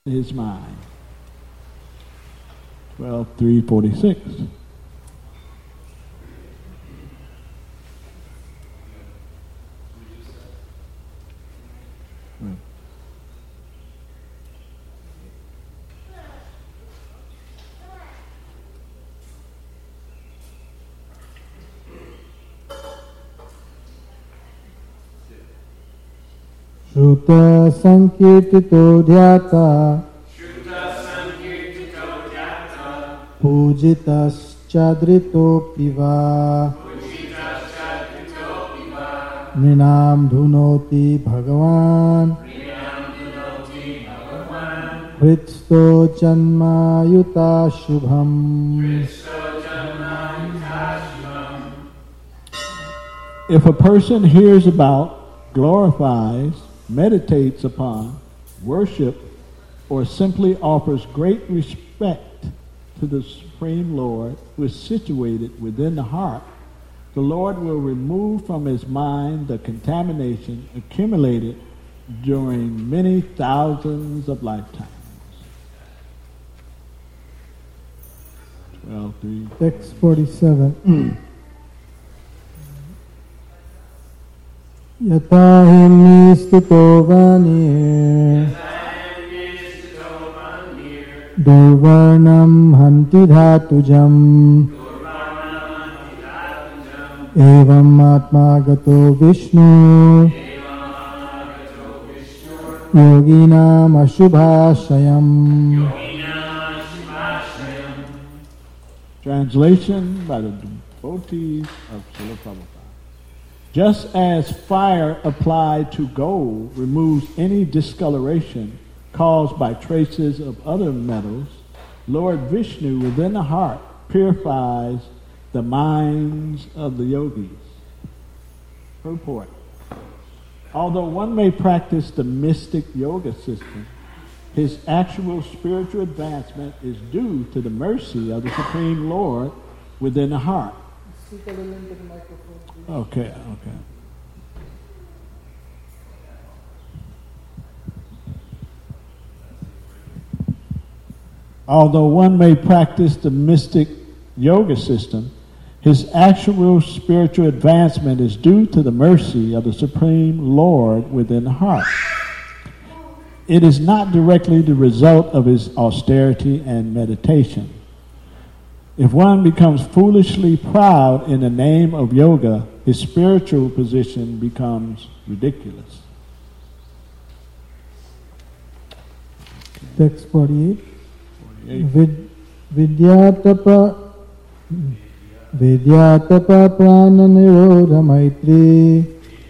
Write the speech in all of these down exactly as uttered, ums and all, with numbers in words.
his mind. twelve three forty-six. Shruta sankirtito dhyata pujitas piva Nrinam dhunoti bhagavan Hritsto janma yuta shubham. If a person hears about, glorifies, meditates upon, worship, or simply offers great respect to the Supreme Lord who is situated within the heart, the Lord will remove from his mind the contamination accumulated during many thousands of lifetimes. twelve three. Text forty-seven. Yata himni stito vanir Durvarnam hanti dhatujam Evam atma gato Vishnu Yoginam ashubhashayam. Translation by the devotees of Srila Prabhupada. Just as fire applied to gold removes any discoloration caused by traces of other metals, Lord Vishnu within the heart purifies the minds of the yogis. Purport. Although one may practice the mystic yoga system, his actual spiritual advancement is due to the mercy of the Supreme Lord within the heart. Okay, okay. Although one may practice the mystic yoga system, his actual spiritual advancement is due to the mercy of the Supreme Lord within the heart. It is not directly the result of his austerity and meditation. If one becomes foolishly proud in the name of yoga, his spiritual position becomes ridiculous. Text forty-eight. Vid, vidyatapa Vidyatapa prana nirodha maitri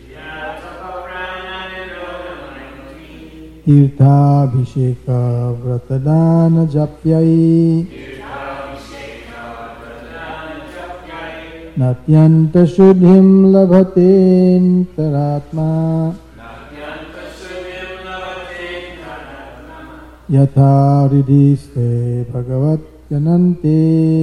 Tirthabhisheka vratadana japyai Natyanta shuddhim labhate antaratma Yatha ridhiste bhagavat janante.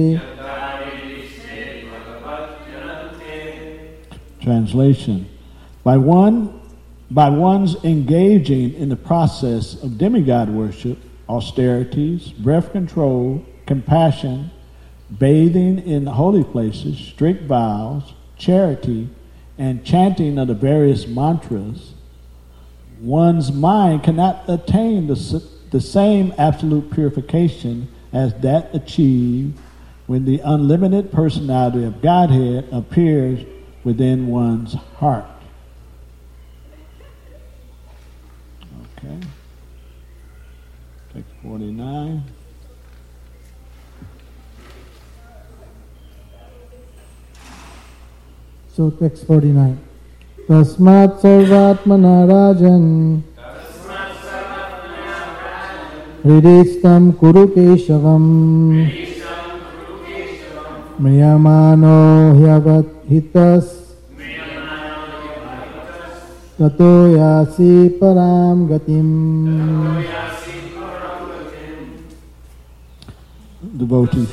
Translation. By one, by one's engaging in the process of demigod worship, austerities, breath control, compassion, bathing in the holy places, strict vows, charity, and chanting of the various mantras, one's mind cannot attain the, the same absolute purification as that achieved when the unlimited personality of Godhead appears within one's heart. Okay. Text forty-nine. So text forty-nine. Tasmat sarvatmana rajan Hridistam kuru keshavam Mriyamano hyavat hitas Tato yasi param gatim. Devotee.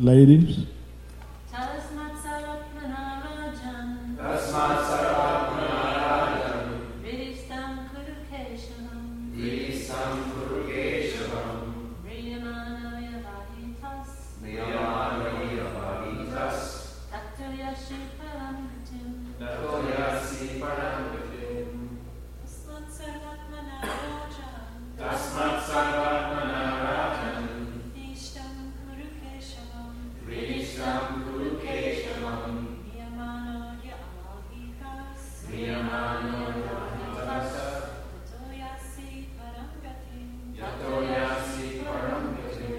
Ladies. Tasmat Saratmanarajan. Tasmat Saratmanarajan. Vidistam Kuru Keshavam. Vidistam Kuru Keshavam. Vriyamanaya Vahitas. Vriyamanaya Vahitas. Tato Yashi Paramgatim. Tato Yasi Paramgatim. Tasmat Saratmanarajan. Tasmat Saratmanarajan. Vidistam Kuru Keshavam. Vidistam Kuru Keshavam. Vriyamanaya Vahitas. Vriyamanaya Vahitas. Tato Yasi Paramgatim. Tato Yasi Paramgatim.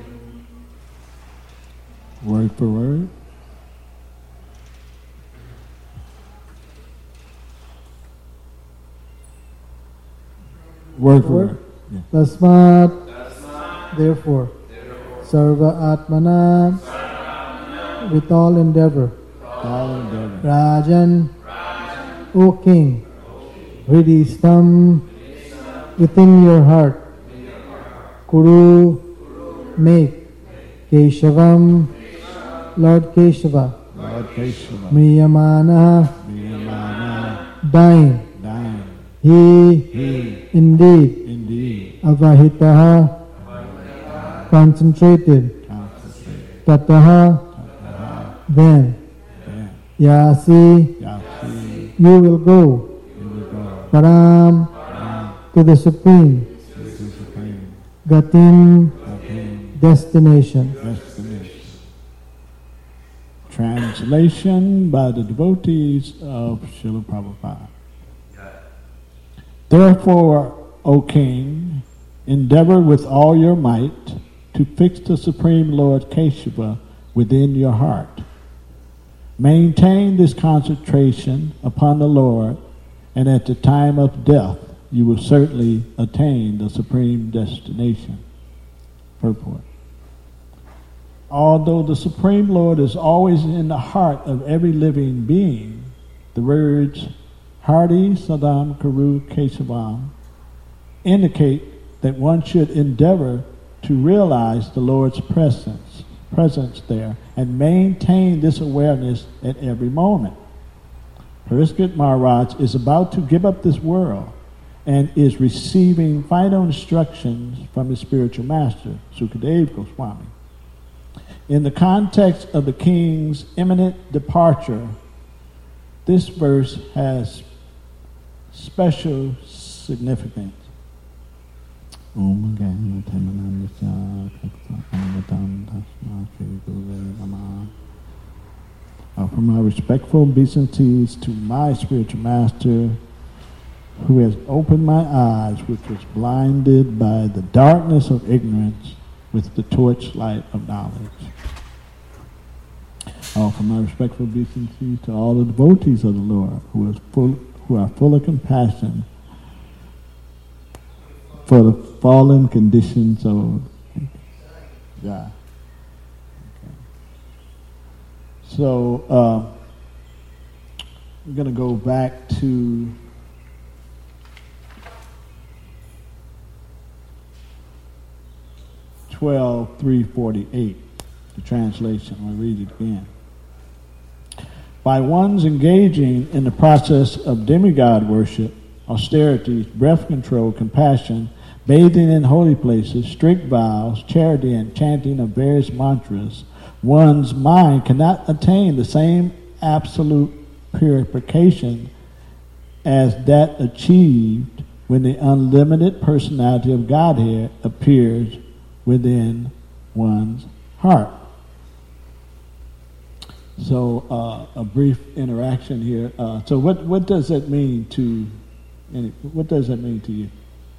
Word for word. Word for word. Yeah. Tasmat, Tasmat. therefore, Therefore. Sarva Atmana, Sarvamana. with all endeavor, All endeavor. Rajan, Rajan. O King, Hridistam, within your heart, Kuru, make, Keshavam, Lord Keshava, Lord Keshava. Mriyamana, Mriyamana. dying, Dying. he, He. indeed, Indeed. Avahitaha, concentrated, Concentrate. Tataha, then, Yeah. Yasi, Yasi. you will go, You will go. Param, to the Supreme, To the Supreme. Gatim, Gatim. destination. Destination. Translation by the devotees of Srila Prabhupada. Therefore, O King, endeavor with all your might to fix the Supreme Lord Keshava within your heart. Maintain this concentration upon the Lord, and at the time of death you will certainly attain the supreme destination. Purport. Although the Supreme Lord is always in the heart of every living being, the words Hardi Sadam Kuru Kesavam indicate that one should endeavor to realize the Lord's presence, presence there and maintain this awareness at every moment. Parikshit Maharaj is about to give up this world and is receiving final instructions from his spiritual master, Sukadeva Goswami. In the context of the king's imminent departure, this verse has special significance. Offer my respectful obeisances to my spiritual master, who has opened my eyes, which was blinded by the darkness of ignorance, with the torchlight of knowledge. I offer my respectful obeisances to all the devotees of the Lord, who is full, who are full of compassion for the fallen conditions of God. Okay. So uh, I'm going to go back to twelve three forty-eight, the translation. I'll read it again. By one's engaging in the process of demigod worship, austerities, breath control, compassion, bathing in holy places, strict vows, charity, and chanting of various mantras, one's mind cannot attain the same absolute purification as that achieved when the unlimited personality of Godhead appears within one's heart. So, uh, a brief interaction here. Uh, so, what what does that mean to? Any, what does that mean to you?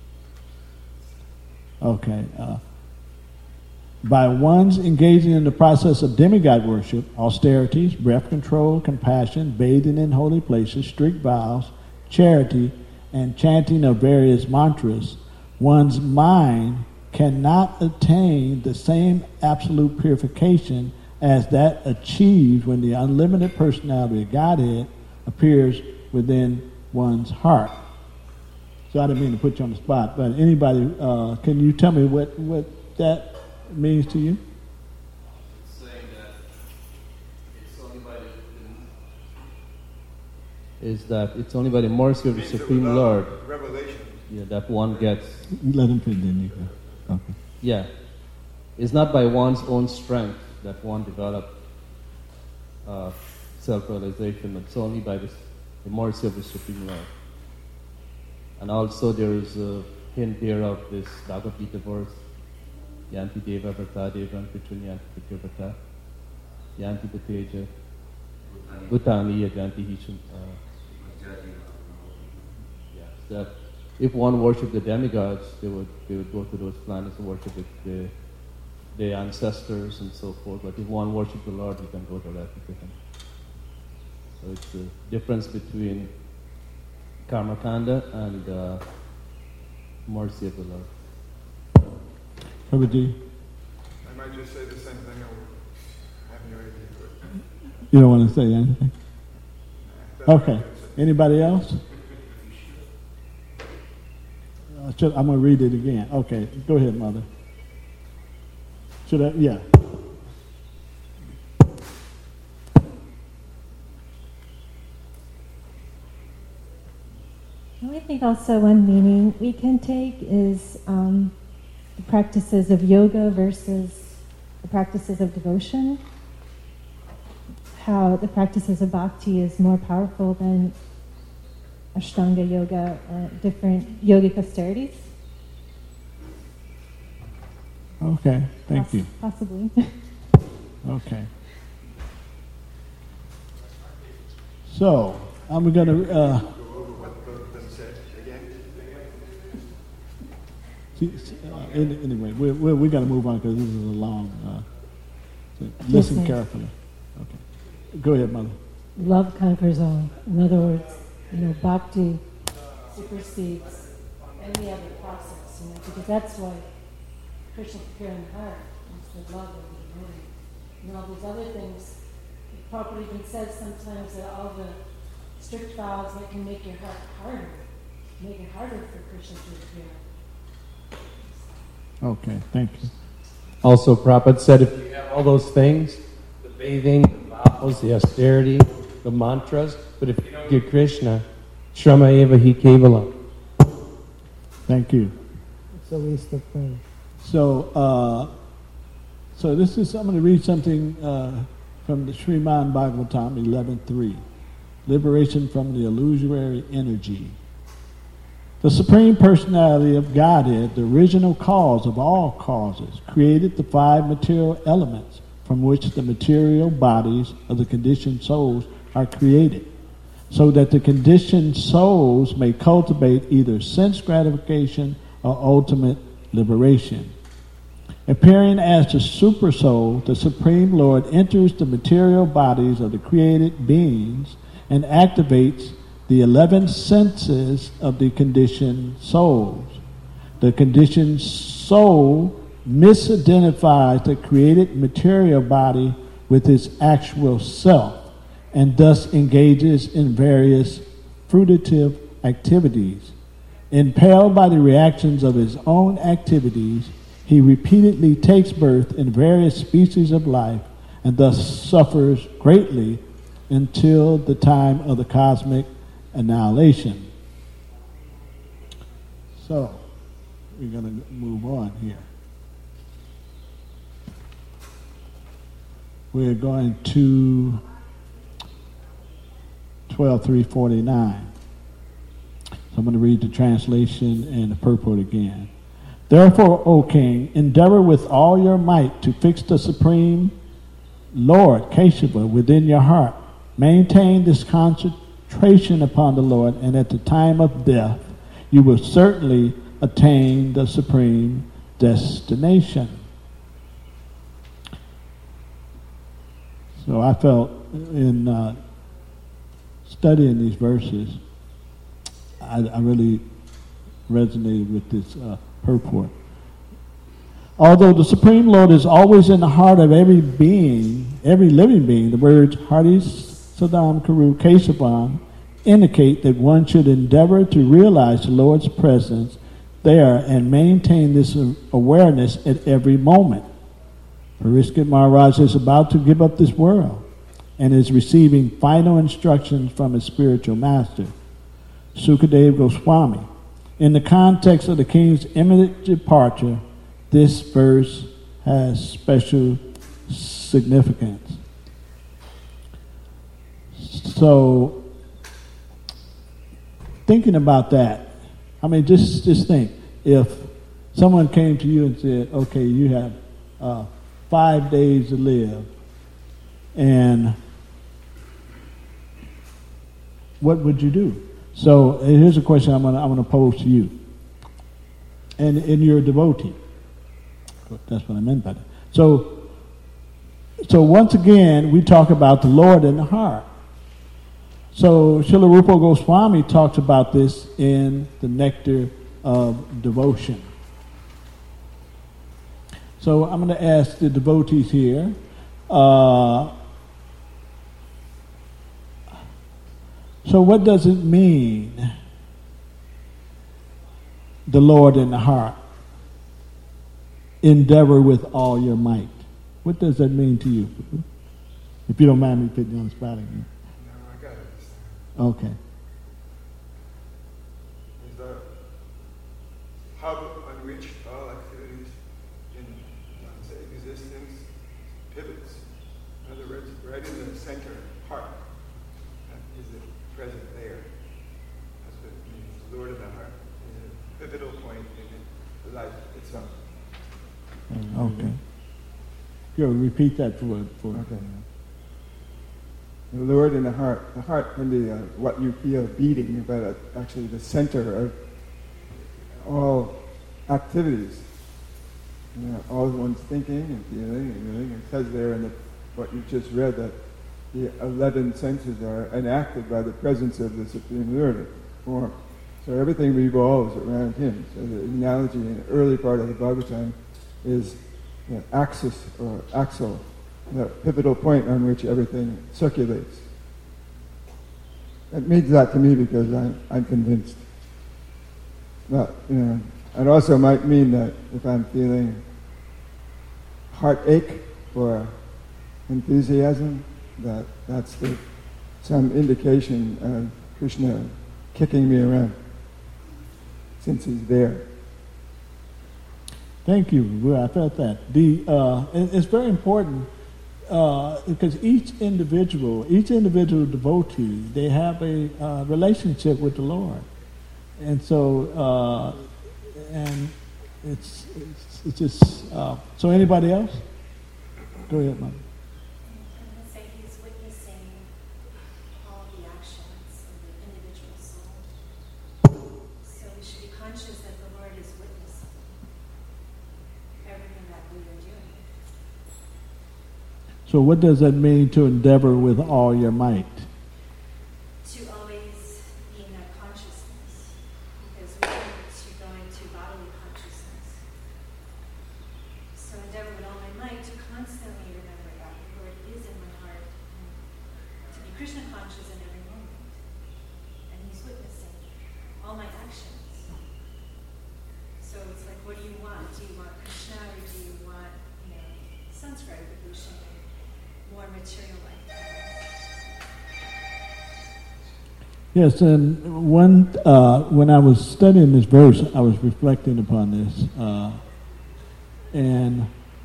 Okay. Uh, by one's engaging in the process of demigod worship, austerities, breath control, compassion, bathing in holy places, strict vows, charity, and chanting of various mantras, one's mind cannot attain the same absolute purification as that achieved when the unlimited personality of Godhead appears within one's heart. So I didn't mean to put you on the spot, but anybody, uh, can you tell me what, what that means to you? Saying that is that it's only by the mercy of the Supreme Lord, Revelation. yeah, that one gets. Let him finish. Then you go. Okay. Yeah, it's not by one's own strength that one develops uh, self-realization. It's only by the, the mercy of the Supreme Lord. And also there is a hint here of this Bhagavad Gita verse, Yanti Deva Vrata Devan Pichun Yanti Pityavata Yanti Bhateja Bhutani Yajanti Hishun. That if one worshipped the demigods, they would they would go to those planets and worship the, the, the ancestors and so forth. But if one worshipped the Lord, you can go directly to Him. So it's the difference between Karmakanda and uh, mercy of the Lord. Prabhuji, I might just say the same thing over. I have no idea. But you don't want to say anything? that's Okay. what I say. Anybody else? Uh, should, I'm going to read it again. Okay, go ahead, Mother. Should I? Yeah. I think also one meaning we can take is um, the practices of yoga versus the practices of devotion. How the practices of bhakti is more powerful than Ashtanga yoga, uh, different yogic austerities. Okay, thank Poss- you. Possibly. Okay. So, I'm going to... Uh, Go over what both of them said again. see, uh, any- anyway, we we we got to move on because this is a long... Uh, so listen Yes, ma'am. carefully. Okay. Go ahead, Mother. Love conquers all. In other words, you know, bhakti supersedes any other process, you know, because that's why Krishna pure in heart is the love of the devotee. And all these other things, the Prabhupada even says sometimes that all the strict vows that can make your heart harder, make it harder for Krishna to appear. Okay, thank you. Also, Prabhupada said if you have all those things, the bathing, the vows, the austerity, the mantras, but if you don't get Krishna, Shrama eva hi kevalam. Thank you. It's a waste of time. So, uh, so this is, I'm going to read something uh, from the Srimad Bhagavatam eleven three, Liberation from the Illusory Energy. The Supreme Personality of Godhead, the original cause of all causes, created the five material elements from which the material bodies of the conditioned souls are created, so that the conditioned souls may cultivate either sense gratification or ultimate liberation. Appearing as the Super Soul, the Supreme Lord enters the material bodies of the created beings and activates the eleven senses of the conditioned souls. The conditioned soul misidentifies the created material body with its actual self and thus engages in various fruitive activities. Impelled by the reactions of his own activities, he repeatedly takes birth in various species of life and thus suffers greatly until the time of the cosmic annihilation. So, we're going to move on here. We're going to twelve three forty-nine. So I'm going to read the translation and the purport again. Therefore, O King, endeavor with all your might to fix the Supreme Lord, Keshava, within your heart. Maintain this concentration upon the Lord, and at the time of death, you will certainly attain the supreme destination. So I felt in uh, studying these verses, I, I really resonated with this uh, purport. Although the Supreme Lord is always in the heart of every being, every living being, the words Hardis Sadam Karu Kesavan indicate that one should endeavor to realize the Lord's presence there and maintain this awareness at every moment. Parishkat Maharaj is about to give up this world. and is receiving final instructions from his spiritual master, Sukadeva Goswami. In the context of the king's imminent departure, this verse has special significance. So, thinking about that, I mean, just, just think, if someone came to you and said, okay, you have uh, five days to live, and what would you do? So here's a question I'm gonna I'm gonna pose to you. And and you're a devotee. That's what I meant by that. So so once again we talk about the Lord in the heart. So Srila Rupa Goswami talks about this in the Nectar of Devotion. So I'm going to ask the devotees here. Uh, so what does it mean, the Lord in the heart? Endeavor with all your might. What does that mean to you? If you don't mind me putting you on the spot again. No, I got it this time. Okay. Is the hub on which all activities in let's say, existence pivots. In other words, right in the center, heart. That is it present there. That's what it means. The Lord of the heart is a pivotal point in life itself. Okay. Go repeat that for for. Okay. The Lord in the heart. The heart can be uh, what you feel beating, but uh, actually the center of all activities. You know, all one's thinking and feeling and doing. It says there in the, what you just read that the eleven senses are enacted by the presence of the Supreme Lord form. So everything revolves around Him. So the analogy in the early part of the Bhagavatam is the axis or axle, the pivotal point on which everything circulates. It means that to me because I'm, I'm convinced. But, you know, it also might mean that if I'm feeling heartache or enthusiasm, that that's the, some indication of Krishna kicking me around, since He's there. Thank you. Well, I felt that. The uh, it, it's very important uh, because each individual, each individual devotee, they have a uh, relationship with the Lord, and so uh, and it's it's, it's just uh, so. Anybody else? Go ahead, Mom. I'm going to say he's witnessing all the actions of the individual soul. So we should be conscious that the Lord is witnessing everything that we are doing. So, what does that mean to endeavor with all your might? To always be in that consciousness, because we need to go into bodily consciousness. So endeavor with all my might to constantly remember that the Lord is in my heart, and to be Krishna conscious in every moment. And He's witnessing all my actions. So it's like, what do you want? Do you want Krishna, or do you want, you know, Sanskrit evolution, more material life? Yes, and one uh, when I was studying this verse, I was reflecting upon this, uh, and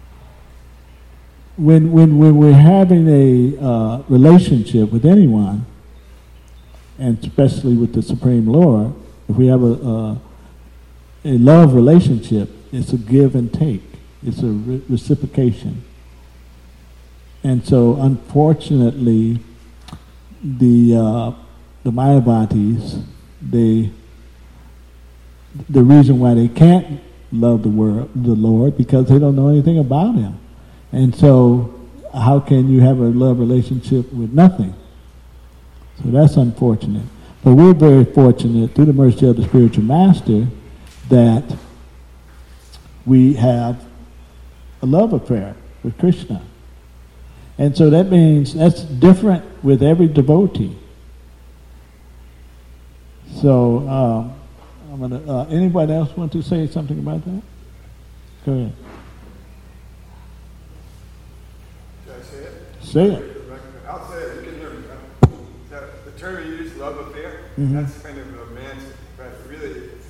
when when when we're having a uh, relationship with anyone, and especially with the Supreme Lord, if we have a a, a love relationship, it's a give and take, it's a re- reciprocation, and so unfortunately, the uh, the Mayavadis, they, the reason why they can't love the world, the Lord, because they don't know anything about Him. And so, how can you have a love relationship with nothing? So that's unfortunate. But we're very fortunate, through the mercy of the spiritual master, that we have a love affair with Krishna. And so that means that's different with every devotee. So, um, I'm gonna. Uh, anybody else want to say something about that? Go ahead. Should I say it? Say it. I'll say it. Mhm. That's kind of romantic, but really it's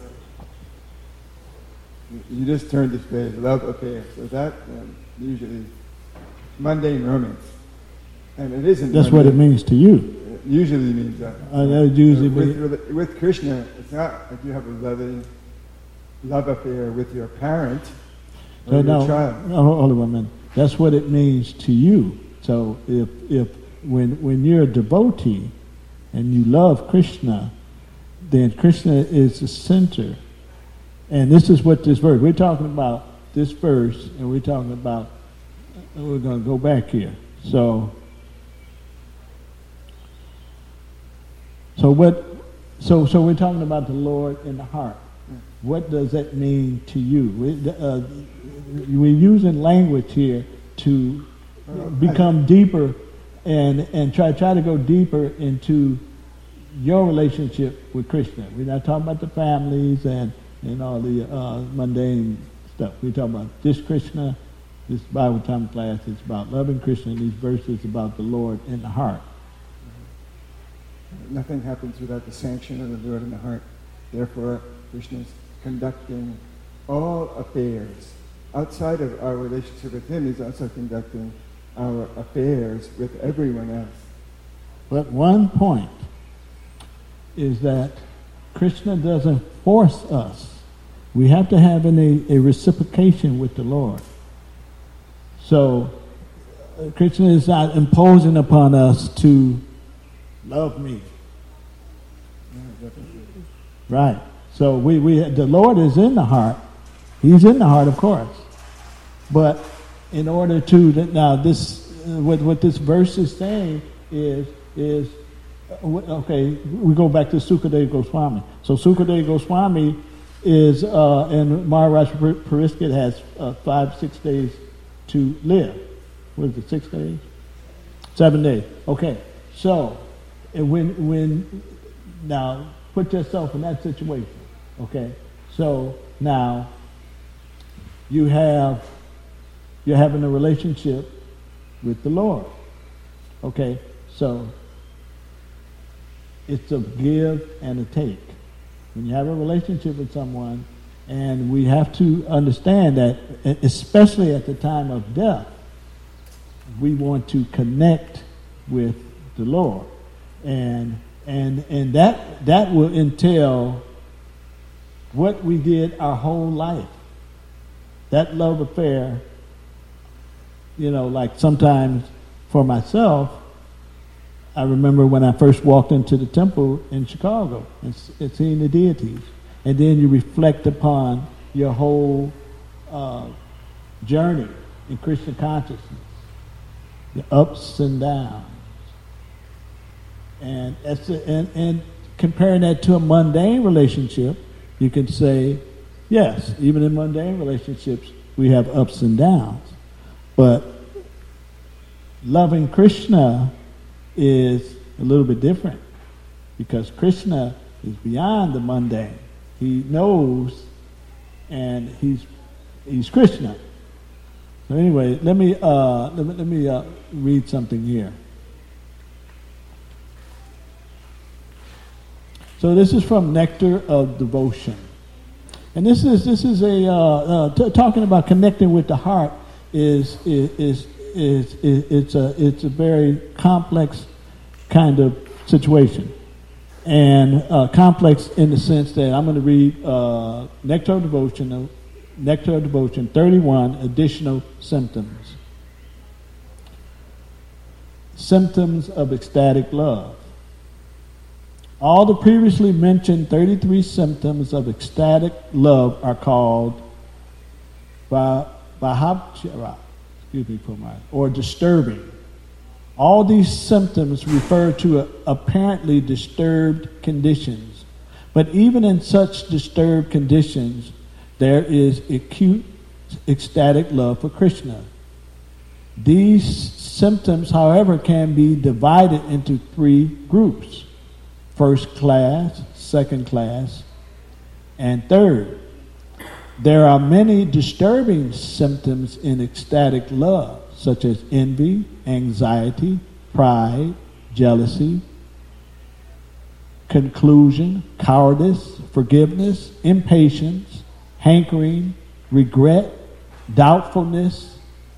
a, You just turned this page, love affair. So that um, usually mundane romance, and it isn't. That's what it mundane. means to you. It usually means that. Uh, that usually with, mean- with, with Krishna, it's not like you have a loving love affair with your parent or So your no, child. no, hold on a minute. That's what it means to you. So if if when when you're a devotee and you love Krishna, then Krishna is the center. And this is what this verse, we're talking about this verse, and we're talking about, we're going to go back here. So, so what, so so we're talking about the Lord in the heart. What does that mean to you? We, uh, we're using language here to become deeper and and try try to go deeper into your relationship with Krishna. We're not talking about the families and, and all the uh, mundane stuff. We're talking about this Krishna, this Bible time class is about loving Krishna, and these verses about the Lord in the heart. Nothing happens without the sanction of the Lord in the heart. Therefore, Krishna is conducting all affairs. Outside of our relationship with him, he's also conducting our affairs with everyone else. But one point is that Krishna doesn't force us. We have to have an, a, a reciprocation with the Lord. So uh, Krishna is not imposing upon us to love me. Right. So we, we the Lord is in the heart. He's in the heart, of course. But in order to now this uh, what what this verse is saying is is uh, okay. We go back to Sukadeva Goswami. So Sukadeva Goswami is uh, and Maharaj Parikshit has uh, five six days to live. What is it? Six days? Seven days. Okay. So and when when now put yourself in that situation. Okay. So now you have. You're having a relationship with the Lord. Okay, so it's a give and a take. When you have a relationship with someone, and we have to understand that, especially at the time of death, we want to connect with the Lord. And and and that that will entail what we did our whole life. That love affair. You know, like sometimes for myself, I remember when I first walked into the temple in Chicago and, and seeing the deities. And then you reflect upon your whole uh, journey in Krishna consciousness, the ups and downs. And, that's a, and, and comparing that to a mundane relationship, you can say, yes, even in mundane relationships, we have ups and downs. But loving Krishna is a little bit different because Krishna is beyond the mundane. He knows, and he's he's Krishna. So anyway, let me uh, let me, let me uh, read something here. So this is from Nectar of Devotion, and this is this is a uh, uh, t- talking about connecting with the heart. Is is, is is is it's a it's a very complex kind of situation, and uh, complex in the sense that I'm going to read uh, Nectar of Devotion, Nectar of Devotion, thirty-one additional symptoms. Symptoms of ecstatic love. All the previously mentioned thirty-three symptoms of ecstatic love are called by Vahabchara, excuse me for my, or disturbing. All these symptoms refer to a, apparently disturbed conditions. But even in such disturbed conditions, there is acute ecstatic love for Krishna. These symptoms, however, can be divided into three groups. First class, second class, and third. There are many disturbing symptoms in ecstatic love, such as envy, anxiety, pride, jealousy, conclusion, cowardice, forgiveness, impatience, hankering, regret, doubtfulness,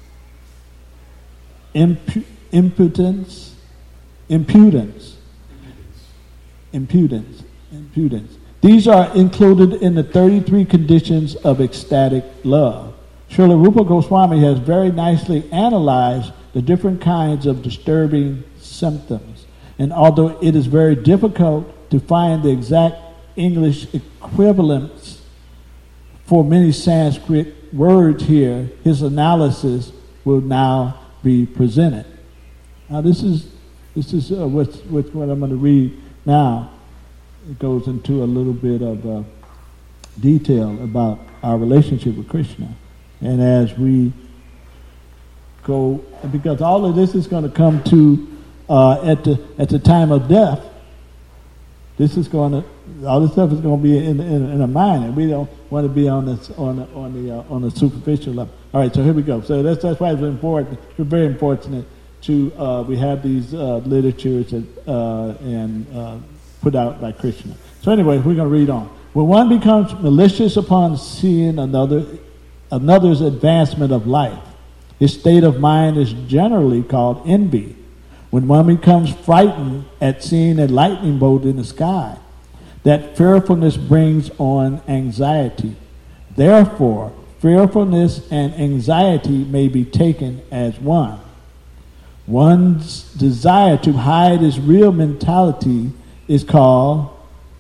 impu- impotence, impudence, impudence, impudence. These are included in the thirty-three conditions of ecstatic love. Srila Rupa Goswami has very nicely analyzed the different kinds of disturbing symptoms. And although it is very difficult to find the exact English equivalents for many Sanskrit words here, his analysis will now be presented. Now this is this is uh, what's, what's what I'm going to read now. It goes into a little bit of uh, detail about our relationship with Krishna. And as we go, because all of this is going to come to uh, at the at the time of death. This is going to, all this stuff is going to be in in, in a mind, and we don't want to be on this on the, on the uh, on the superficial level. All right, so here we go. So that's that's why it's important. We're very unfortunate to uh, we have these uh, literatures that, uh, and uh, put out by Krishna. So anyway, we're going to read on. When one becomes malicious upon seeing another another's advancement of life, his state of mind is generally called envy. When one becomes frightened at seeing a lightning bolt in the sky, that fearfulness brings on anxiety. Therefore, fearfulness and anxiety may be taken as one. One's desire to hide his real mentality is called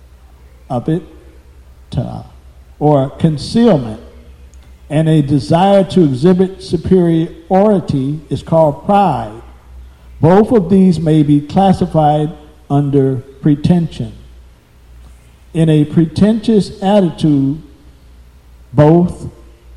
avita, or concealment, and a desire to exhibit superiority is called pride. Both of these may be classified under pretension. In a pretentious attitude, both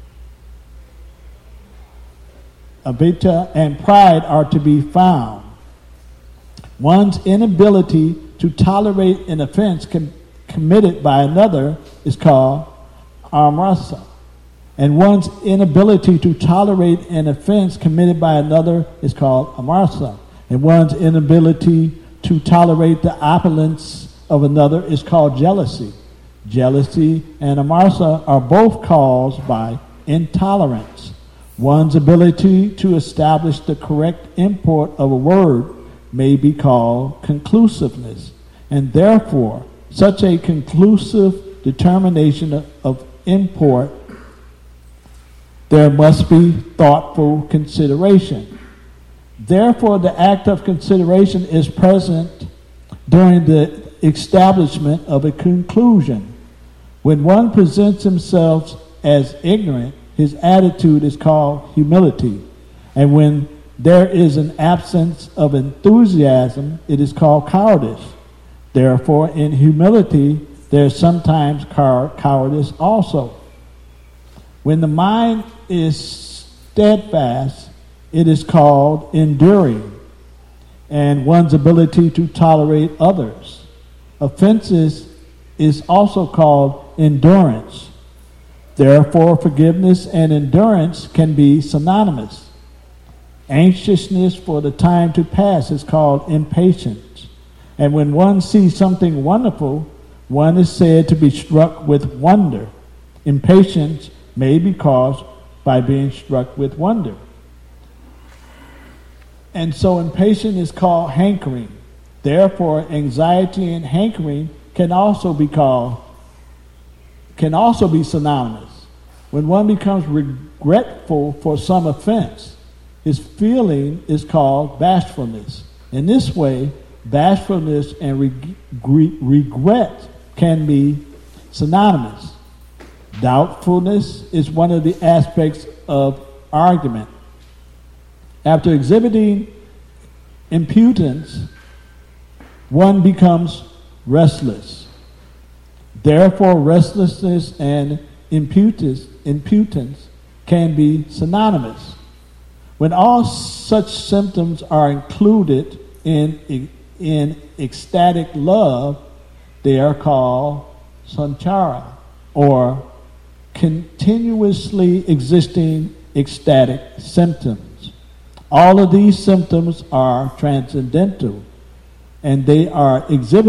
avita and pride are to be found. One's inability to tolerate an offense com- committed by another is called amrasa. And one's inability to tolerate an offense committed by another is called amarsa. And one's inability to tolerate the opulence of another is called jealousy. Jealousy and amarsa are both caused by intolerance. One's ability to establish the correct import of a word may be called conclusiveness. And therefore, such a conclusive determination of, of import, there must be thoughtful consideration. Therefore, the act of consideration is present during the establishment of a conclusion. When one presents himself as ignorant, his attitude is called humility. And when there is an absence of enthusiasm, it is called cowardice. Therefore, in humility, there is sometimes cow- cowardice also. When the mind is steadfast, it is called enduring, and one's ability to tolerate others. Offenses is also called endurance. Therefore, forgiveness and endurance can be synonymous. Anxiousness for the time to pass is called impatience. And when one sees something wonderful, one is said to be struck with wonder. Impatience may be caused by being struck with wonder. And so impatience is called hankering. Therefore, anxiety and hankering can also be called, can also be synonymous. When one becomes regretful for some offense, his feeling is called bashfulness. In this way, bashfulness and reg- regret can be synonymous. Doubtfulness is one of the aspects of argument. After exhibiting impudence, one becomes restless. Therefore, restlessness and impudence, impudence can be synonymous. When all such symptoms are included in, in ecstatic love, they are called sanchara, or continuously existing ecstatic symptoms. All of these symptoms are transcendental, and they are exhibited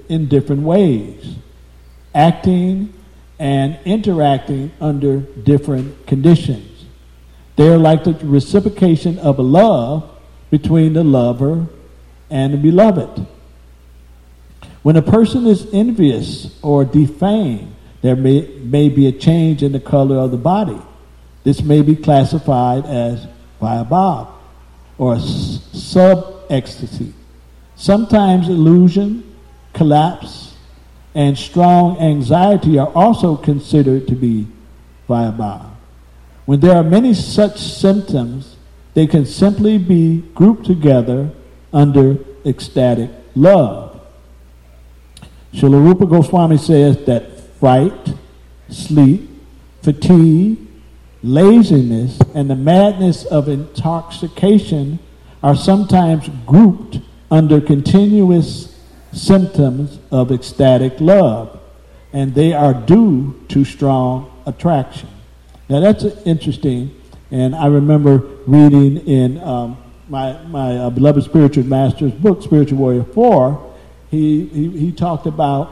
in different ways, acting and interacting under different conditions. They are like the reciprocation of a love between the lover and the beloved. When a person is envious or defamed, there may, may be a change in the color of the body. This may be classified as Vyabhav or sub-ecstasy. Sometimes illusion, collapse, and strong anxiety are also considered to be Vyabhav. When there are many such symptoms, they can simply be grouped together under ecstatic love. Srila Rupa Goswami says that fright, sleep, fatigue, laziness, and the madness of intoxication are sometimes grouped under continuous symptoms of ecstatic love, and they are due to strong attraction. Now that's interesting, and I remember reading in um, my my uh, beloved spiritual master's book, Spiritual Warrior four, he, he he talked about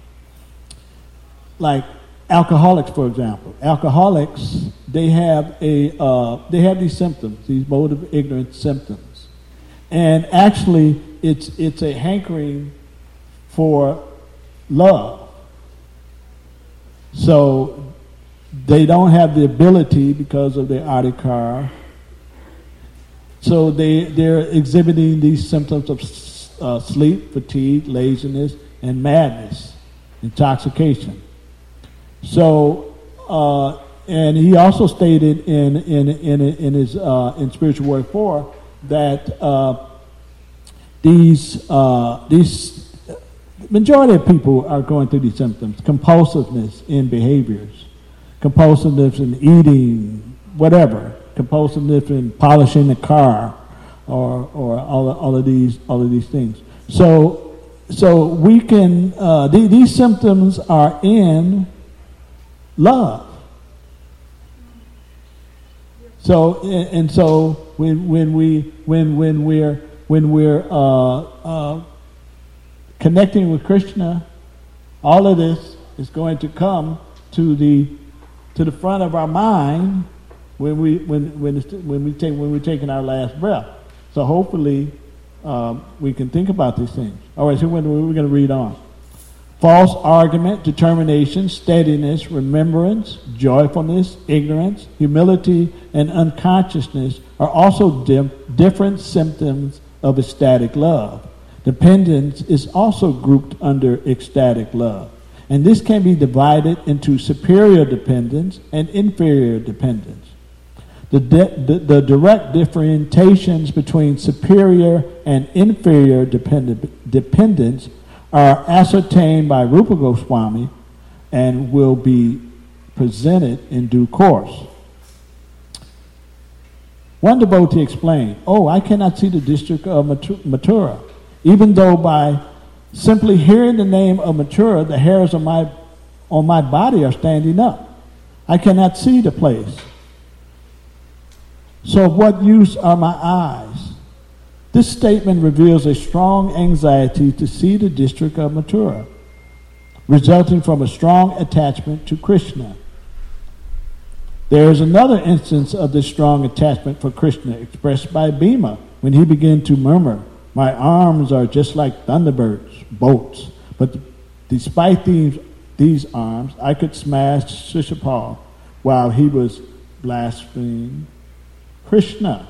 like alcoholics, for example. Alcoholics, they have a uh, they have these symptoms, these mode of ignorance symptoms, and actually, it's it's a hankering for love. So they don't have the ability because of their adhikar. So they they're exhibiting these symptoms of uh, sleep, fatigue, laziness, and madness, intoxication. So, uh, and he also stated in in in in his uh, in Spiritual Warrior four that uh, these uh, these majority of people are going through these symptoms: compulsiveness in behaviors, compulsiveness in eating, whatever, compulsiveness in polishing the car, or or all all of these all of these things. So so we can uh, th- these symptoms are in love. So and, and so when when we when when we're when we're uh, uh, connecting with Krishna, all of this is going to come to the to the front of our mind when we when when it's, when we take when we're taking our last breath. So hopefully um, we can think about these things. All right, so we're going to read on. False argument, determination, steadiness, remembrance, joyfulness, ignorance, humility, and unconsciousness are also dim- different symptoms of ecstatic love. Dependence is also grouped under ecstatic love. And this can be divided into superior dependence and inferior dependence. The, de- the, the direct differentiations between superior and inferior dependent, dependence are ascertained by Rupa Goswami and will be presented in due course. One devotee explained, "Oh, I cannot see the district of Mathura, even though by simply hearing the name of Mathura, the hairs on my on my body are standing up. I cannot see the place. So of what use are my eyes?" This statement reveals a strong anxiety to see the district of Mathura, resulting from a strong attachment to Krishna. There is another instance of this strong attachment for Krishna expressed by Bhima when he began to murmur, "My arms are just like thunderbirds, bolts, but despite these, these arms, I could smash Shishupal while he was blaspheming Krishna."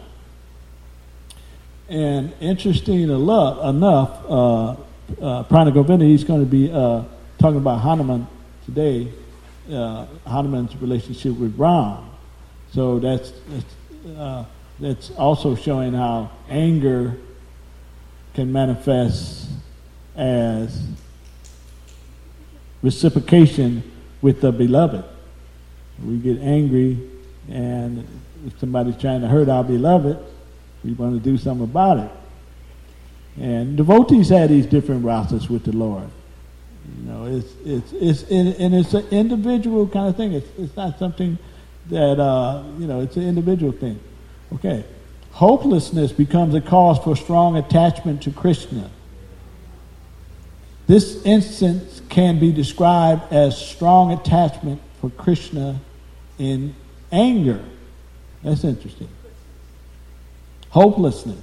And interesting enough, enough uh, uh, Prana Govinda, he's going to be uh, talking about Hanuman today, uh, Hanuman's relationship with Ram. So that's that's, uh, that's also showing how anger can manifest as reciprocation with the beloved. We get angry, and if somebody's trying to hurt our beloved, we want to do something about it. And devotees have these different rasas with the Lord. You know, it's it's it's and it's an individual kind of thing. It's it's not something that uh, you know. It's an individual thing. Okay, hopelessness becomes a cause for strong attachment to Krishna. This instance can be described as strong attachment for Krishna in anger. That's interesting. Hopelessness.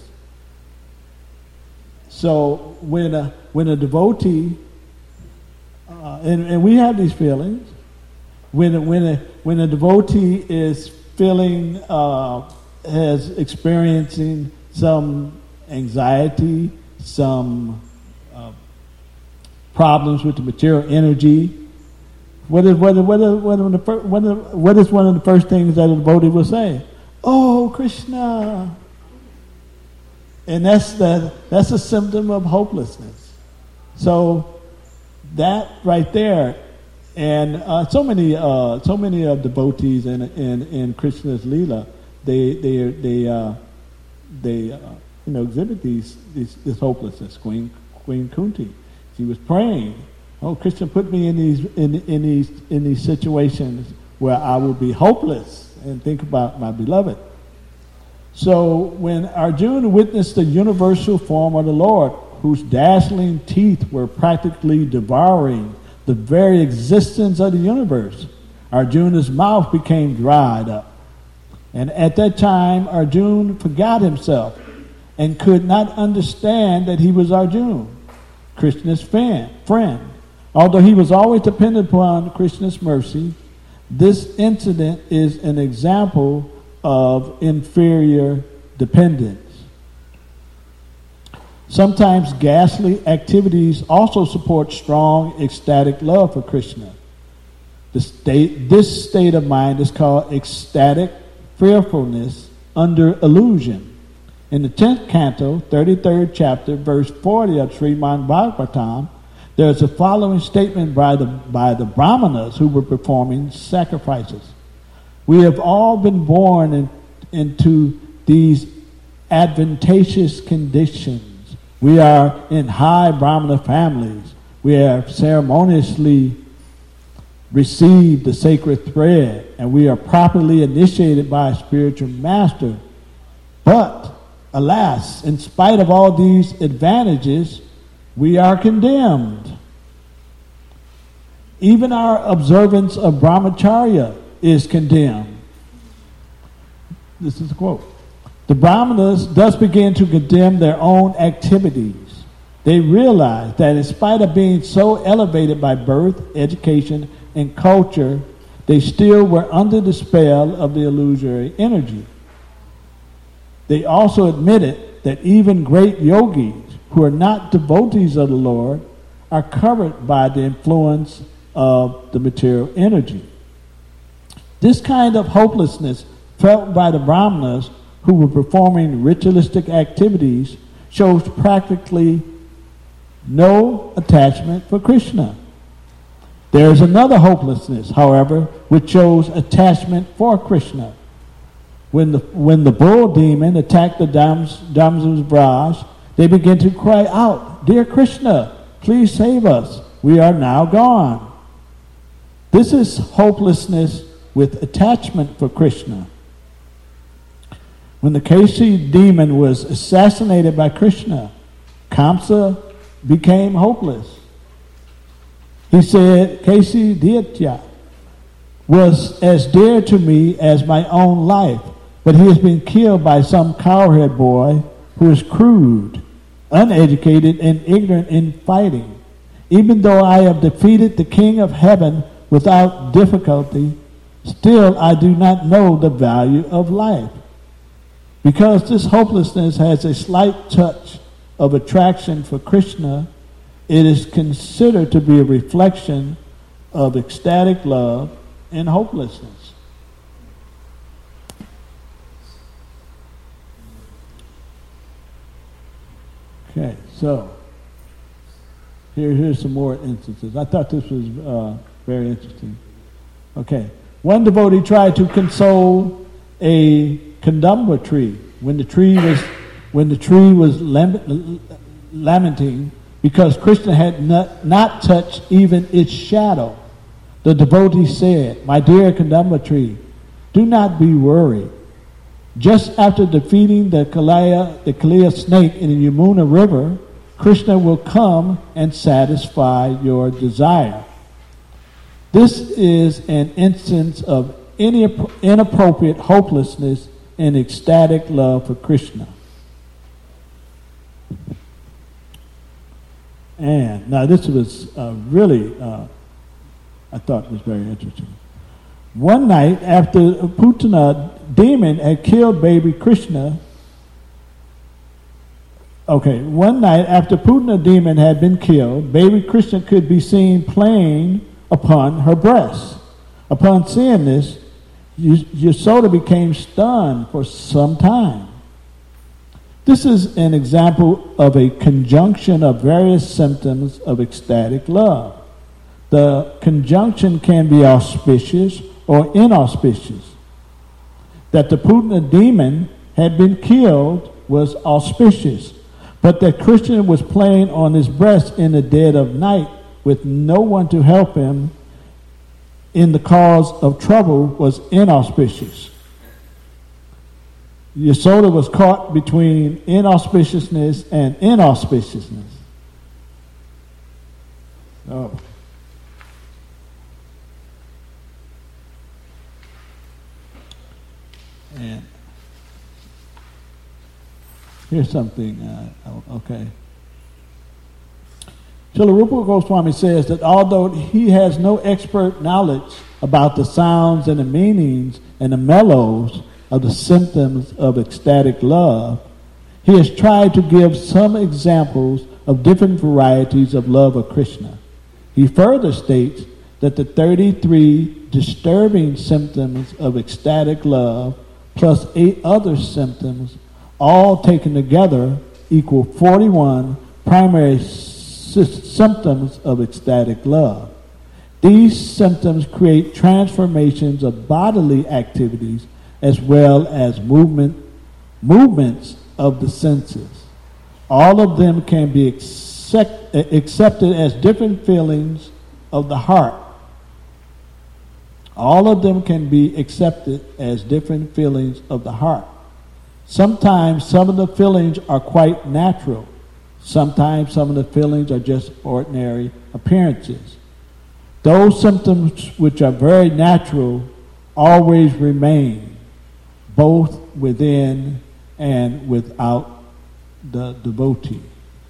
So when a when a devotee, uh, and, and we have these feelings, when a, when a when a devotee is feeling uh, has experiencing some anxiety, some uh, problems with the material energy. What is what is, what is, what is, the fir- what is, what is one of the first things that a devotee will say? Oh, Krishna. And that's the, that's a symptom of hopelessness. So that right there, and uh, so many uh, so many of devotees in in, in Krishna's Leela, they they they uh, they uh, you know exhibit these, these this hopelessness. Queen Queen Kunti, she was praying, oh, Krishna, put me in these in in these in these situations where I will be hopeless and think about my beloved. So when Arjuna witnessed the universal form of the Lord, whose dazzling teeth were practically devouring the very existence of the universe, Arjuna's mouth became dried up. And at that time, Arjuna forgot himself and could not understand that he was Arjuna, Krishna's friend. Although he was always dependent upon Krishna's mercy, this incident is an example of inferior dependence. Sometimes ghastly activities also support strong ecstatic love for Krishna. The state, this state of mind is called ecstatic fearfulness under illusion. In the tenth canto, thirty-third chapter, verse forty of Srimad Bhagavatam, there is a following statement by the, by the Brahmanas who were performing sacrifices. We have all been born in, into these advantageous conditions. We are in high Brahmana families. We have ceremoniously received the sacred thread, and we are properly initiated by a spiritual master. But, alas, in spite of all these advantages, we are condemned. Even our observance of brahmacharya is condemned. This is a quote. The Brahmanas thus begin to condemn their own activities. They realize that in spite of being so elevated by birth, education, and culture, they still were under the spell of the illusory energy. They also admitted that even great yogis who are not devotees of the Lord are covered by the influence of the material energy. This kind of hopelessness felt by the Brahmanas who were performing ritualistic activities shows practically no attachment for Krishna. There is another hopelessness, however, which shows attachment for Krishna. When the when the bull demon attacked the dams, damsels of Braj, they began to cry out, "Dear Krishna, please save us. We are now gone." This is hopelessness with attachment for Krishna. When the Keshi demon was assassinated by Krishna, Kamsa became hopeless. He said, Keshi Ditya was as dear to me as my own life, but he has been killed by some cowherd boy who is crude, uneducated, and ignorant in fighting. Even though I have defeated the King of Heaven without difficulty, still I do not know the value of life. Because this hopelessness has a slight touch of attraction for Krishna, it is considered to be a reflection of ecstatic love and hopelessness. Okay, so here, here's some more instances. I thought this was uh, very interesting. Okay, one devotee tried to console a Kadamba tree when the tree was when the tree was lam- lamenting because Krishna had not, not touched even its shadow. The devotee said, "My dear Kadamba tree, do not be worried. Just after defeating the Kalaya, the Kalaya snake in the Yamuna River, Krishna will come and satisfy your desire. This is an instance of any inappropriate hopelessness and ecstatic love for Krishna. And now this was uh, really, uh, I thought was very interesting. One night after Putana demon had killed baby Krishna, okay, one night after Putana demon had been killed, baby Krishna could be seen playing upon her breast. Upon seeing this, Yasoda became stunned for some time. This is an example of a conjunction of various symptoms of ecstatic love. The conjunction can be auspicious or inauspicious. That the Putana demon had been killed was auspicious, but that Krishna was playing on his breast in the dead of night with no one to help him in the cause of trouble was inauspicious. Yasoda was caught between inauspiciousness and inauspiciousness. Oh. And here's something, uh, okay. Srila Rupa Goswami says that although he has no expert knowledge about the sounds and the meanings and the mellows of the symptoms of ecstatic love, he has tried to give some examples of different varieties of love of Krishna. He further states that the thirty-three disturbing symptoms of ecstatic love plus eight other symptoms, all taken together, equal forty-one primary sy- symptoms of ecstatic love. These symptoms create transformations of bodily activities as well as movement, movements of the senses. All of them can be accept, accepted as different feelings of the heart. All of them can be accepted as different feelings of the heart. Sometimes some of the feelings are quite natural. Sometimes some of the feelings are just ordinary appearances. Those symptoms which are very natural always remain, both within and without the devotee.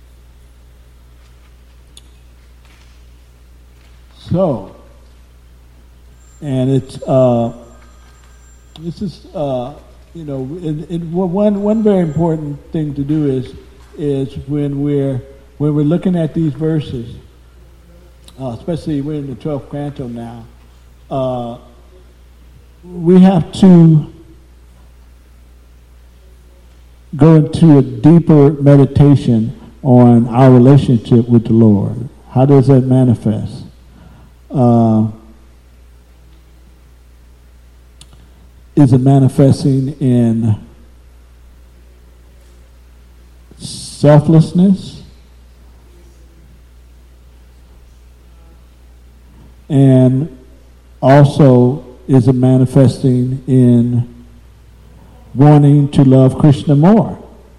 So, and it's uh, this is uh, you know it, it, one one very important thing to do is is when we're when we're looking at these verses, uh, especially we're in the twelfth canto now, uh, we have to go into a deeper meditation on our relationship with the Lord. How does that manifest? Uh, is it manifesting in selflessness? And also, is it manifesting in wanting to love Krishna more?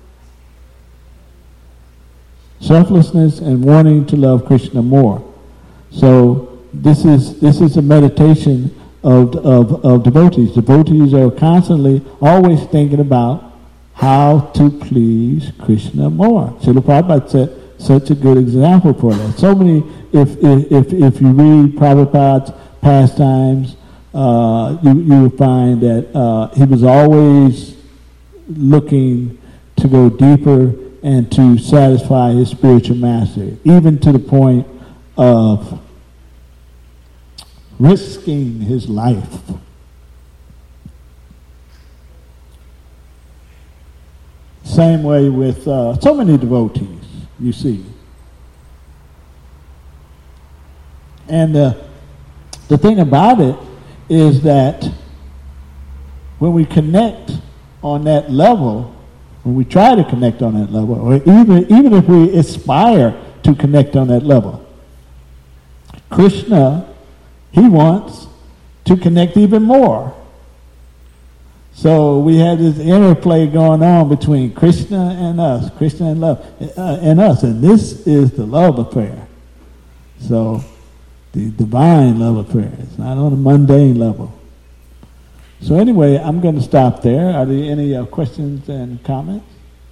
Selflessness and wanting to love Krishna more. So this is this is a meditation of of, of devotees. Devotees are constantly always thinking about how to please Krishna more. Srila Prabhupada set such a good example for that. So many, if if if you read Prabhupada's pastimes, Uh, you, you will find that uh, he was always looking to go deeper and to satisfy his spiritual master, even to the point of risking his life. Same way with uh, so many devotees, you see. And uh, the thing about it is that when we connect on that level, when we try to connect on that level, or even, even if we aspire to connect on that level, Krishna, he wants to connect even more. So we had this interplay going on between Krishna and us, Krishna and love, uh, and us, and this is the love affair. So the divine love affair. It's not on a mundane level. So anyway, I'm going to stop there. Are there any uh, questions and comments?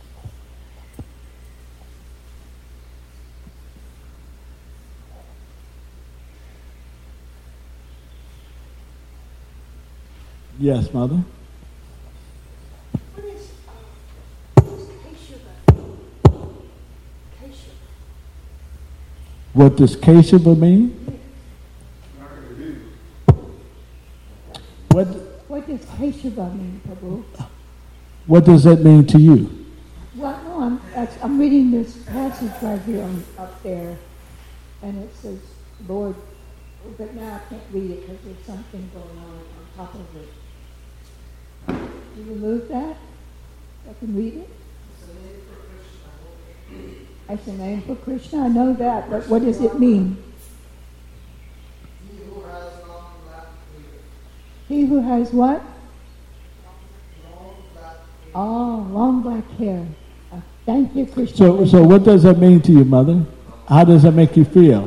Yes, Mother. What is uh, Keshava? Keshava. What does Keshava mean? What What does Keshava mean, Prabhu? What does that mean to you? Well, no, I'm, that's- I'm reading this passage right here on, up there, and it says, Lord, but now I can't read it because there's something going on on top of it. You remove that? I can read it? It's a name for Krishna. I know that, but what does it mean? He who has what? Oh, long black hair. Uh, thank you, Krishna. So, so what does that mean to you, Mother? How does that make you feel?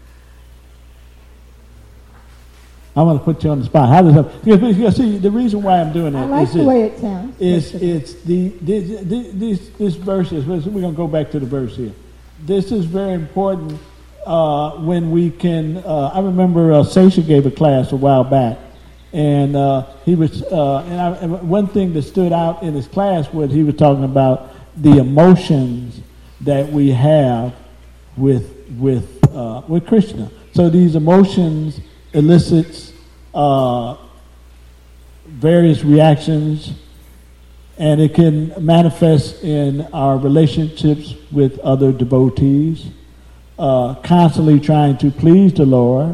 I want to put you on the spot. How does that? Because, because see, the reason why I'm doing I that like is the this, way it sounds. is it's the, the, the this this verses. We're going to go back to the verse here. This is very important uh, when we can. Uh, I remember uh, Sesha gave a class a while back, and uh, he was. Uh, and, I, and one thing that stood out in his class was he was talking about the emotions that we have with with uh, with Krishna. So these emotions elicits uh, various reactions, and it can manifest in our relationships with other devotees, uh, constantly trying to please the Lord.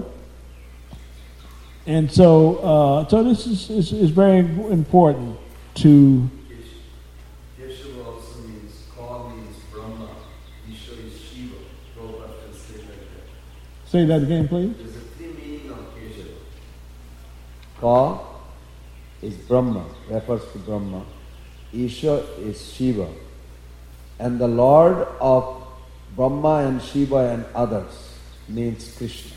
And so, uh, so this is, is, is very important to. Keshava also means, Ka means Brahma, Isha is Shiva. Prabhupada translate like that. Say that again, please. There's a three meaning of Keshava. Ka is Brahma, refers to Brahma. Isha is Shiva. And the Lord of Brahma and Shiva and others means Krishna.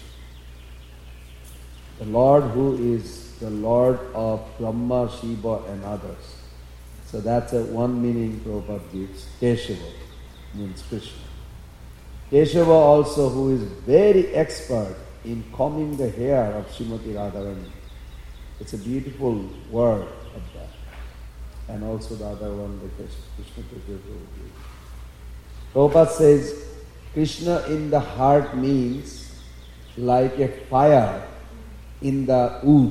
The Lord who is the Lord of Brahma, Shiva and others. So that's a one meaning Prabhupada gives. Keshava means Krishna. Keshava also who is very expert in combing the hair of Srimati Radharani. It's a beautiful word of that. And also the other one, the Krishna Krishna. Prabhupada says, Krishna in the heart means like a fire in the wood.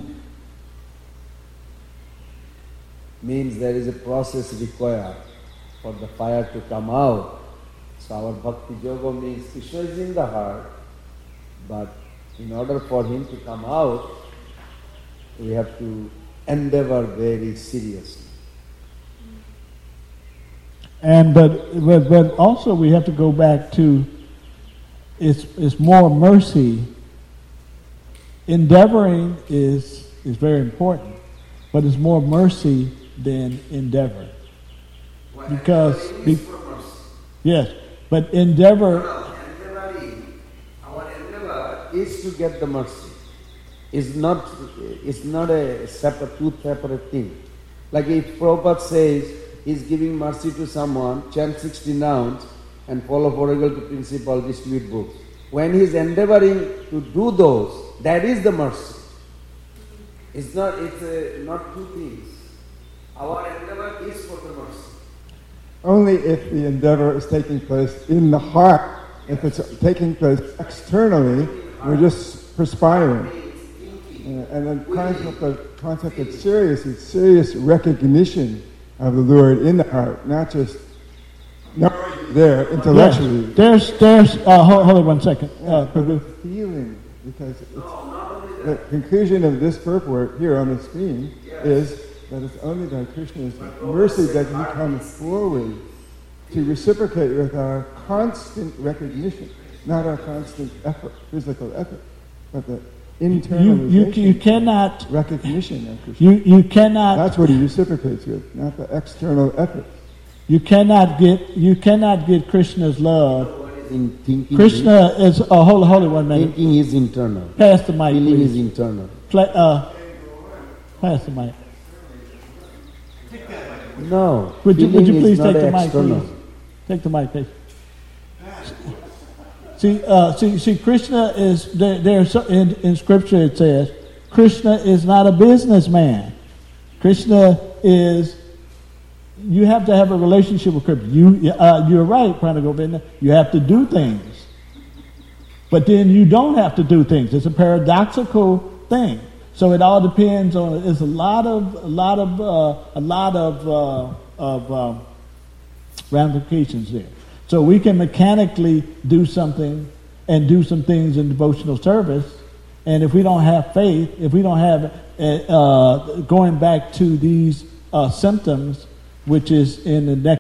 Means there is a process required for the fire to come out. So our Bhakti Yoga means Krishna is in the heart, but in order for him to come out, we have to endeavor very seriously. And but, but but also we have to go back to it's it's more mercy. Endeavoring is is very important, but it's more mercy than endeavor. Well, Because endeavoring be, is for mercy. yes, but endeavor. No, endeavoring, our endeavor Is to get the mercy. It's not it's not a separate two separate thing. Like if Prabhupada says he's giving mercy to someone, chant sixteen rounds and follow protocol to principle, distribute books. When he's endeavoring to do those, that is the mercy. It's not it's a, not two things. Our endeavor is for the mercy. Only if the endeavor is taking place in the heart. If it's taking place externally, we're just perspiring. Uh, and the concept of, concept of serious is serious recognition of the Lord in the heart, not just knowing there intellectually. Yes, there's there's uh, hold, hold on one second. Yeah, Uh, but the feeling, because it's, the conclusion of this purport here on the screen is that it's only by Krishna's mercy that he comes forward to reciprocate with our constant recognition, not our constant effort, physical effort, but that internalization. You, you, you cannot recognition of Krishna. You you cannot. That's what he reciprocates with, not the external effort. You cannot get you cannot get Krishna's love. In thinking Krishna is a uh, hold hold it one minute. Thinking is internal. Pass the mic, Feeling please. is internal. Play, uh, pass the mic. No. Would you, would you please take the mic, external. please? Take the mic, please. See, uh, see, see. Krishna is there. There's in, in Scripture it says Krishna is not a businessman. Krishna is. You have to have a relationship with Krishna. You, uh, you're right, Pranagovinda. You have to do things, but then you don't have to do things. It's a paradoxical thing. So it all depends on. There's a lot of a lot of uh, a lot of uh, of um, ramifications there. So we can mechanically do something and do some things in devotional service, and if we don't have faith, if we don't have uh, uh, going back to these uh, symptoms, which is in the next.